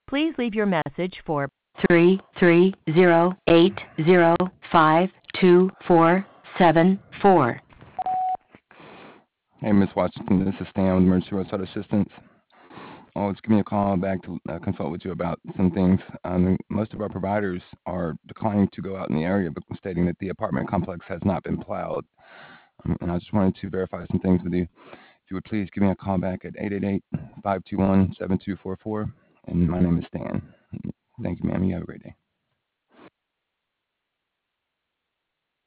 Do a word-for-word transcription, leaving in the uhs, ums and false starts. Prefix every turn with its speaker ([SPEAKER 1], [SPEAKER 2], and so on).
[SPEAKER 1] Please leave your message for three three zero eight zero five two four seven four.
[SPEAKER 2] Hey, Miss Washington, this is Stan with Emergency Roadside Assistance. Always give me a call back to uh, consult with you about some things. Um, most of our providers are declining to go out in the area, but stating that the apartment complex has not been plowed. Um, and I just wanted to verify some things with you. If you would please give me a call back at eight eight eight, five two one, seven two four four. And my name is Stan. Thank you, ma'am. You have a great day.